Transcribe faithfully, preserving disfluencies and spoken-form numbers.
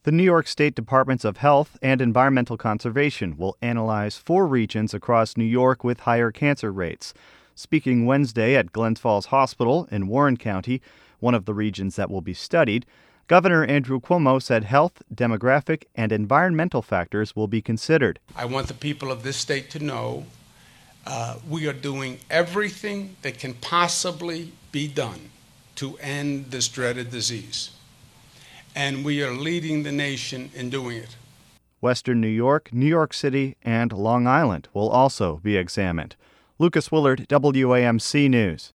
The New York State Departments of Health and Environmental Conservation will analyze four regions across New York with higher cancer rates. Speaking Wednesday at Glens Falls Hospital in Warren County, one of the regions that will be studied, Governor Andrew Cuomo said health, demographic, and environmental factors will be considered. I want the people of this state to know uh, we are doing everything that can possibly be done to end this dreaded disease. And we are leading the nation in doing it. Western New York, New York City, and Long Island will also be examined. Lucas Willard, W A M C News.